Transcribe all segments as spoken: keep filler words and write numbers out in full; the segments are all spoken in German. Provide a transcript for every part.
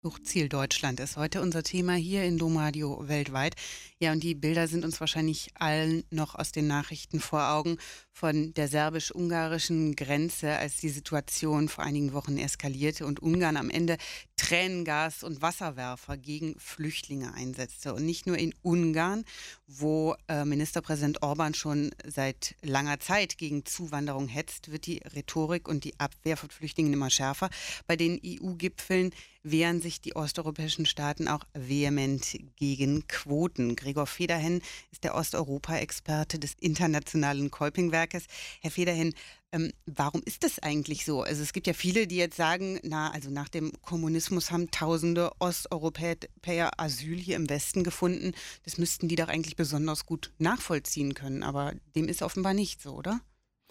Suchziel Deutschland ist heute unser Thema hier in Domradio weltweit. Ja, und die Bilder sind uns wahrscheinlich allen noch aus den Nachrichten vor Augen von der serbisch-ungarischen Grenze, als die Situation vor einigen Wochen eskalierte und Ungarn am Ende Tränengas und Wasserwerfer gegen Flüchtlinge einsetzte. Und nicht nur in Ungarn, wo äh, Ministerpräsident Orban schon seit langer Zeit gegen Zuwanderung hetzt, wird die Rhetorik und die Abwehr von Flüchtlingen immer schärfer. Bei den E U-Gipfeln wehren sich die osteuropäischen Staaten auch vehement gegen Quoten. Gregor Federhen ist der Osteuropa-Experte des Internationalen Kolpingwerkes. Herr Federhen, ähm, warum ist das eigentlich so? Also es gibt ja viele, die jetzt sagen, na, also nach dem Kommunismus haben tausende Osteuropäer Asyl hier im Westen gefunden. Das müssten die doch eigentlich besonders gut nachvollziehen können. Aber dem ist offenbar nicht so, oder?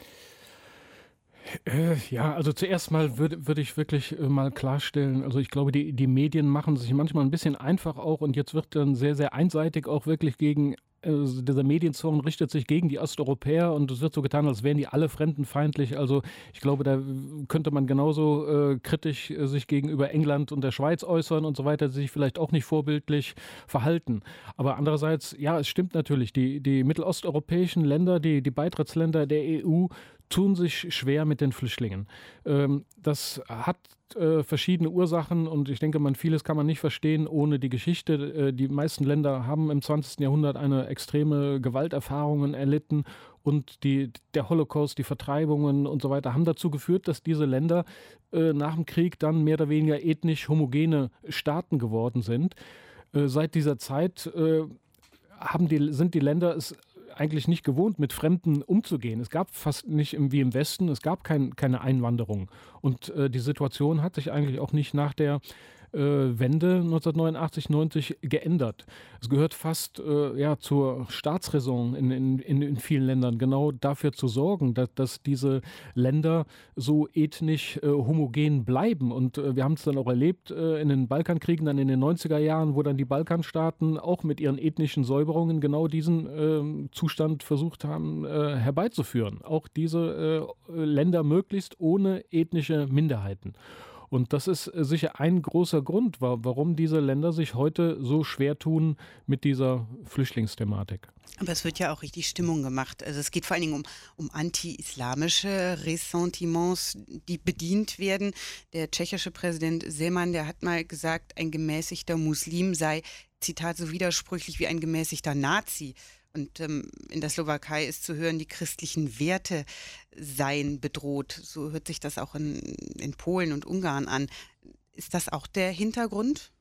Äh, ja, also zuerst mal würde würde ich wirklich, äh, mal klarstellen, also ich glaube, die die Medien machen sich manchmal ein bisschen einfach auch, und jetzt wird dann sehr, sehr einseitig auch wirklich gegen äh, dieser Medienzorn richtet sich gegen die Osteuropäer, und es wird so getan, als wären die alle fremdenfeindlich. Also ich glaube, da könnte man genauso äh, kritisch äh, sich gegenüber England und der Schweiz äußern und so weiter, sich vielleicht auch nicht vorbildlich verhalten. Aber andererseits, ja, es stimmt natürlich, die die mittelosteuropäischen Länder, die die Beitrittsländer der E U tun sich schwer mit den Flüchtlingen. Ähm, das hat äh, verschiedene Ursachen, und ich denke, man vieles kann man nicht verstehen ohne die Geschichte. Äh, die meisten Länder haben im zwanzigsten Jahrhundert eine extreme Gewalterfahrungen erlitten, und die, der Holocaust, die Vertreibungen und so weiter haben dazu geführt, dass diese Länder äh, nach dem Krieg dann mehr oder weniger ethnisch homogene Staaten geworden sind. Äh, seit dieser Zeit äh, haben die, sind die Länder es eigentlich nicht gewohnt, mit Fremden umzugehen. Es gab fast nicht im, wie im Westen, es gab kein, keine Einwanderung. Und äh, die Situation hat sich eigentlich auch nicht nach der äh, Wende neunzehnhundertneunundachtzig, neunzig geändert. Es gehört fast äh, ja, zur Staatsräson in, in, in, in vielen Ländern, genau dafür zu sorgen, dass, dass diese Länder so ethnisch äh, homogen bleiben. Und äh, wir haben es dann auch erlebt äh, in den Balkankriegen, dann in den neunziger Jahren, wo dann die Balkanstaaten auch mit ihren ethnischen Säuberungen genau diesen äh, Zustand versucht haben äh, herbeizuführen. Auch diese äh, Länder möglichst ohne ethnische Minderheiten. Und das ist äh, sicher ein großer Grund, wa- warum diese Länder sich heute so schwer tun mit dieser Flüchtlingsthematik. Aber es wird ja auch richtig Stimmung gemacht. Also es geht vor allen Dingen um, um anti-islamische Ressentiments, die bedient werden. Der tschechische Präsident Zeman, der hat mal gesagt, ein gemäßigter Muslim sei, Zitat, so widersprüchlich wie ein gemäßigter Nazi. Und ähm, in der Slowakei ist zu hören, die christlichen Werte seien bedroht. So hört sich das auch in, in Polen und Ungarn an. Ist das auch der Hintergrund?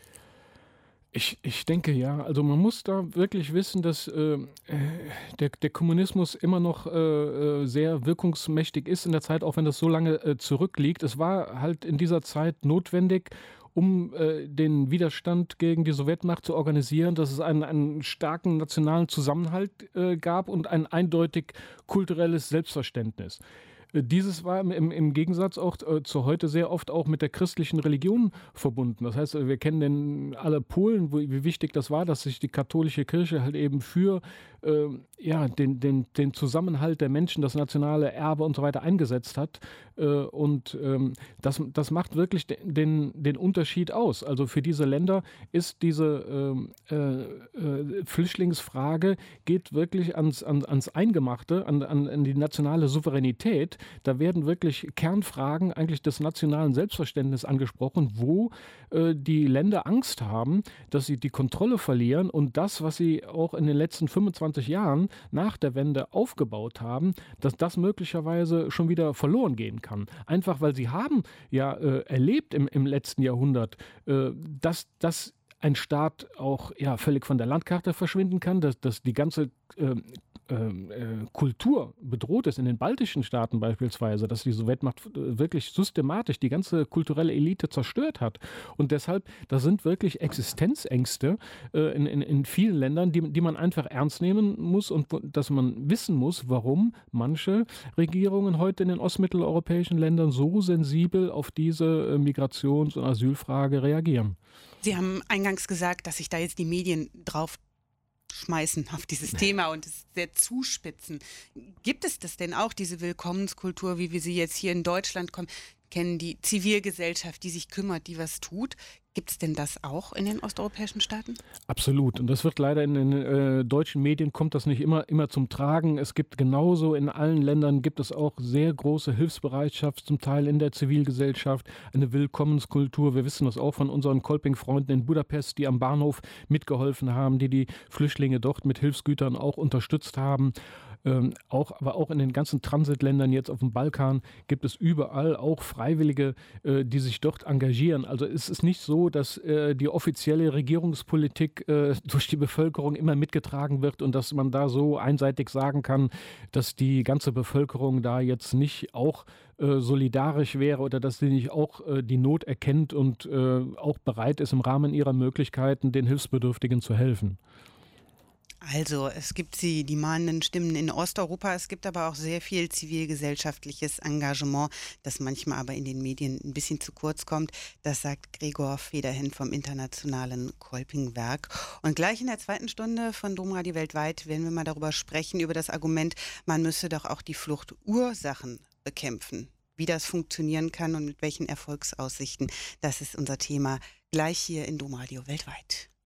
Ich, ich denke ja, also man muss da wirklich wissen, dass äh, äh, der, der Kommunismus immer noch äh, äh, sehr wirkungsmächtig ist in der Zeit, auch wenn das so lange äh, zurückliegt. Es war halt in dieser Zeit notwendig, um äh, den Widerstand gegen die Sowjetmacht zu organisieren, dass es einen, einen starken nationalen Zusammenhalt äh, gab und ein eindeutig kulturelles Selbstverständnis. Äh, Dieses war im, im, im Gegensatz auch äh, zu heute sehr oft auch mit der christlichen Religion verbunden. Das heißt, äh, wir kennen den, alle Polen, wo, wie wichtig das war, dass sich die katholische Kirche halt eben für äh, ja, den, den, den Zusammenhalt der Menschen, das nationale Erbe und so weiter eingesetzt hat. Äh, und ähm, das, das macht wirklich de, den, den Unterschied aus. Also für diese Länder ist diese ähm, äh, äh, Flüchtlingsfrage geht wirklich ans, an, ans Eingemachte, an, an, an die nationale Souveränität. Da werden wirklich Kernfragen eigentlich des nationalen Selbstverständnisses angesprochen, wo äh, die Länder Angst haben, dass sie die Kontrolle verlieren und das, was sie auch in den letzten fünfundzwanzig Jahren nach der Wende aufgebaut haben, dass das möglicherweise schon wieder verloren gehen kann. Einfach weil sie haben ja äh, erlebt im, im letzten Jahrhundert, äh, dass das ein Staat auch ja völlig von der Landkarte verschwinden kann, dass, dass die ganze äh, ähm, äh, Kultur bedroht ist, in den baltischen Staaten beispielsweise, dass die Sowjetmacht äh, wirklich systematisch die ganze kulturelle Elite zerstört hat. Und deshalb, das sind wirklich Existenzängste äh, in, in, in vielen Ländern, die, die man einfach ernst nehmen muss und wo- dass man wissen muss, warum manche Regierungen heute in den ostmitteleuropäischen Ländern so sensibel auf diese äh, Migrations- und Asylfrage reagieren. Sie haben eingangs gesagt, dass sich da jetzt die Medien drauf schmeißen auf dieses Thema und es sehr zuspitzen. Gibt es das denn auch, diese Willkommenskultur, wie wir sie jetzt hier in Deutschland kommen, kennen, die Zivilgesellschaft, die sich kümmert, die was tut? Gibt es denn das auch in den osteuropäischen Staaten? Absolut. Und das wird leider in den äh, deutschen Medien kommt das nicht immer, immer zum Tragen. Es gibt genauso in allen Ländern gibt es auch sehr große Hilfsbereitschaft, zum Teil in der Zivilgesellschaft, eine Willkommenskultur. Wir wissen das auch von unseren Kolping-Freunden in Budapest, die am Bahnhof mitgeholfen haben, die die Flüchtlinge dort mit Hilfsgütern auch unterstützt haben. Ähm, auch, aber auch in den ganzen Transitländern jetzt auf dem Balkan gibt es überall auch Freiwillige, äh, die sich dort engagieren. Also es ist nicht so, dass äh, die offizielle Regierungspolitik äh, durch die Bevölkerung immer mitgetragen wird und dass man da so einseitig sagen kann, dass die ganze Bevölkerung da jetzt nicht auch äh, solidarisch wäre oder dass sie nicht auch äh, die Not erkennt und äh, auch bereit ist, im Rahmen ihrer Möglichkeiten den Hilfsbedürftigen zu helfen. Also, es gibt die, die mahnenden Stimmen in Osteuropa, es gibt aber auch sehr viel zivilgesellschaftliches Engagement, das manchmal aber in den Medien ein bisschen zu kurz kommt. Das sagt Gregor Federhen vom Internationalen Kolpingwerk. Und gleich in der zweiten Stunde von Domradio weltweit werden wir mal darüber sprechen, über das Argument, man müsse doch auch die Fluchtursachen bekämpfen. Wie das funktionieren kann und mit welchen Erfolgsaussichten. Das ist unser Thema gleich hier in Domradio weltweit.